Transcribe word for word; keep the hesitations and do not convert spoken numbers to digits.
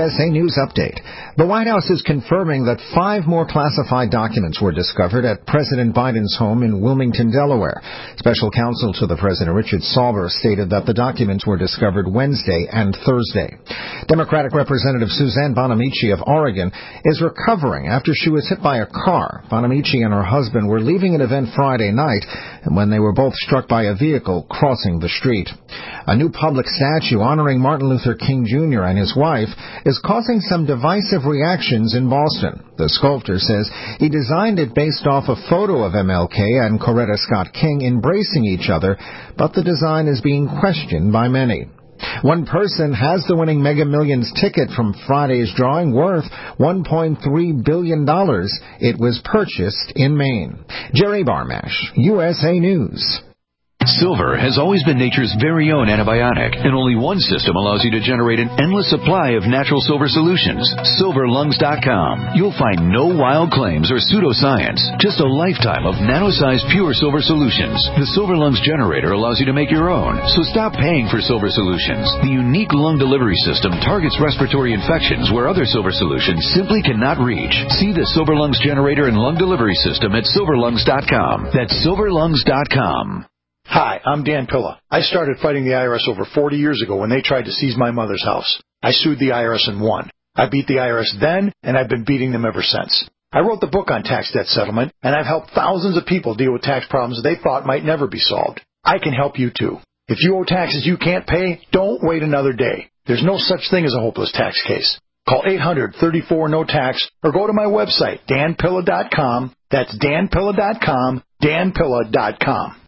S A News Update. The White House is confirming that five more classified documents were discovered at President Biden's home in Wilmington, Delaware. Special counsel to the president, Richard Salver, stated that the documents were discovered Wednesday and Thursday. Democratic Representative Suzanne Bonamici of Oregon is recovering after she was hit by a car. Bonamici and her husband were leaving an event Friday night when they were both struck by a vehicle crossing the street. A new public statue honoring Martin Luther King Junior and his wife is causing some divisive reactions in Boston. The sculptor says he designed it based off a photo of M L K and Coretta Scott King embracing each other, but the design is being questioned by many. One person has the winning Mega Millions ticket from Friday's drawing worth one point three billion dollars. It was purchased in Maine. Jerry Barmash, U S A News. Silver has always been nature's very own antibiotic, and only one system allows you to generate an endless supply of natural silver solutions. silver lungs dot com. You'll find no wild claims or pseudoscience, just a lifetime of nano-sized pure silver solutions. The Silver Lungs generator allows you to make your own, so stop paying for silver solutions. The unique lung delivery system targets respiratory infections where other silver solutions simply cannot reach. See the Silver Lungs generator and lung delivery system at silver lungs dot com. That's silver lungs dot com. Hi, I'm Dan Pilla. I started fighting the I R S over forty years ago when they tried to seize my mother's house. I sued the I R S and won. I beat the I R S then, and I've been beating them ever since. I wrote the book on tax debt settlement, and I've helped thousands of people deal with tax problems they thought might never be solved. I can help you too. If you owe taxes you can't pay, don't wait another day. There's no such thing as a hopeless tax case. Call eight hundred, thirty-four, no tax or go to my website, dan pilla dot com. That's dan pilla dot com, dan pilla dot com.